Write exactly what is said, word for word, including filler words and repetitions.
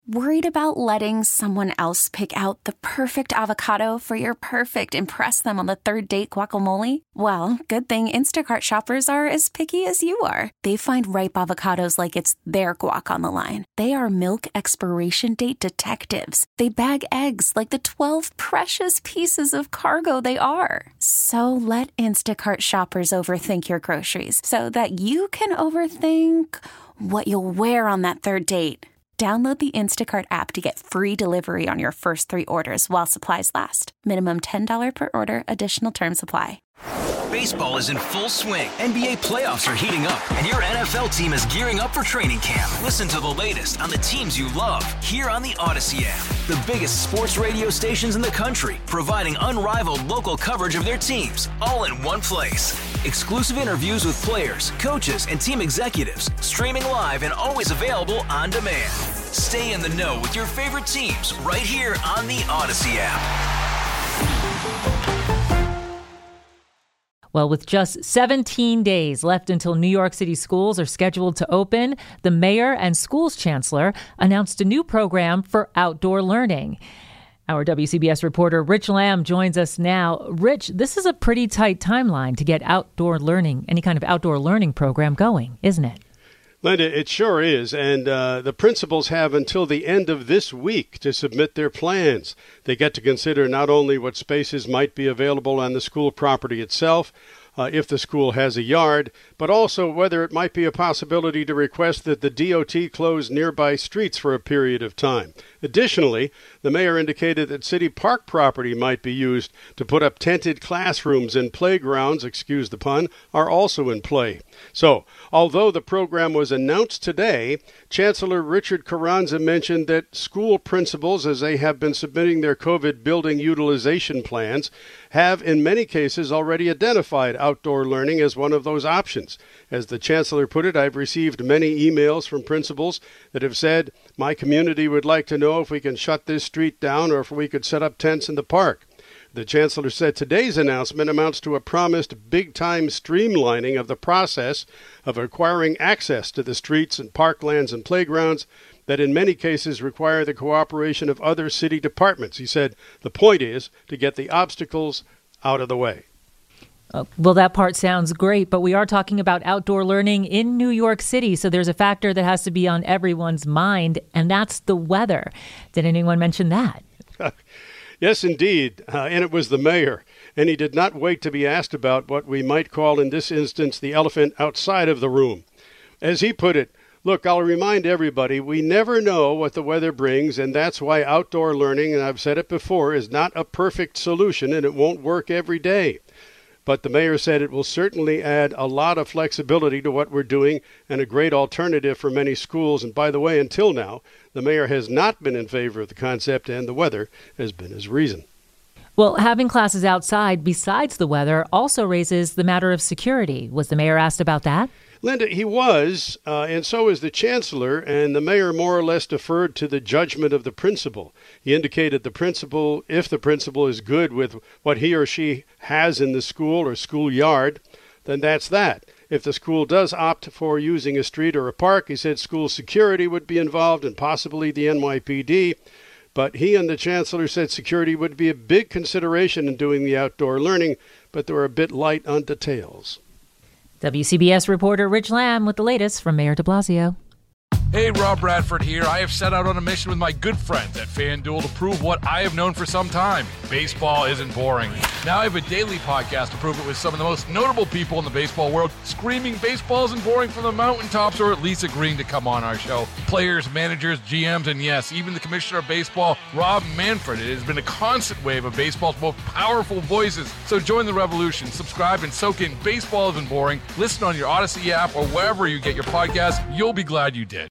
Worried about letting someone else pick out the perfect avocado for your perfect impress them on the third date guacamole? Well, good thing Instacart shoppers are as picky as you are. They find ripe avocados like it's their guac on the line. They are milk expiration date detectives. They bag eggs like the twelve precious pieces of cargo they are. So let Instacart shoppers overthink your groceries so that you can overthink what you'll wear on that third date. Download the Instacart app to get free delivery on your first three orders while supplies last. Minimum ten dollars per order. Additional terms apply. Baseball is in full swing. N B A playoffs are heating up, and your N F L team is gearing up for training camp. Listen to the latest on the teams you love here on the Odyssey app. The biggest sports radio stations in the country, providing unrivaled local coverage of their teams, all in one place. Exclusive interviews with players, coaches, and team executives, streaming live and always available on demand. Stay in the know with your favorite teams right here on the Odyssey app. Well, with just seventeen days left until New York City schools are scheduled to open, the mayor and schools chancellor announced a new program for outdoor learning. Our W C B S reporter Rich Lamb joins us now. Rich, this is a pretty tight timeline to get outdoor learning, any kind of outdoor learning program going, isn't it? Linda, it sure is, and uh, the principals have until the end of this week to submit their plans. They get to consider not only what spaces might be available on the school property itself, uh, if the school has a yard, but also whether it might be a possibility to request that the D O T close nearby streets for a period of time. Additionally, the mayor indicated that city park property might be used to put up tented classrooms, and playgrounds, excuse the pun, are also in play. So, although the program was announced today, Chancellor Richard Carranza mentioned that school principals, as they have been submitting their COVID building utilization plans, have in many cases already identified outdoor learning as one of those options. As the chancellor put it, I've received many emails from principals that have said, my community would like to know if we can shut this street down or if we could set up tents in the park. The chancellor said today's announcement amounts to a promised big-time streamlining of the process of acquiring access to the streets and parklands and playgrounds that in many cases require the cooperation of other city departments. He said the point is to get the obstacles out of the way. Uh, well, that part sounds great, but we are talking about outdoor learning in New York City, so there's a factor that has to be on everyone's mind, and that's the weather. Did anyone mention that? Yes, indeed, uh, and it was the mayor, and he did not wait to be asked about what we might call in this instance the elephant outside of the room. As he put it, look, I'll remind everybody, we never know what the weather brings, and that's why outdoor learning, and I've said it before, is not a perfect solution, and it won't work every day. But the mayor said it will certainly add a lot of flexibility to what we're doing and a great alternative for many schools. And by the way, until now, the mayor has not been in favor of the concept, and the weather has been his reason. Well, having classes outside besides the weather also raises the matter of security. Was the mayor asked about that? Linda, he was, uh, and so is the chancellor, and the mayor more or less deferred to the judgment of the principal. He indicated the principal, if the principal is good with what he or she has in the school or schoolyard, then that's that. If the school does opt for using a street or a park, he said school security would be involved and possibly the N Y P D. But he and the chancellor said security would be a big consideration in doing the outdoor learning, but they were a bit light on details. W C B S reporter Rich Lamb with the latest from Mayor de Blasio. Hey, Rob Bradford here. I have set out on a mission with my good friends at FanDuel to prove what I have known for some time. Baseball isn't boring. Now I have a daily podcast to prove it with some of the most notable people in the baseball world, screaming baseball isn't boring from the mountaintops, or at least agreeing to come on our show. Players, managers, G Ms, and yes, even the commissioner of baseball, Rob Manfred. It has been a constant wave of baseball's most powerful voices. So join the revolution. Subscribe and soak in Baseball Isn't Boring. Listen on your Odyssey app or wherever you get your podcasts. You'll be glad you did.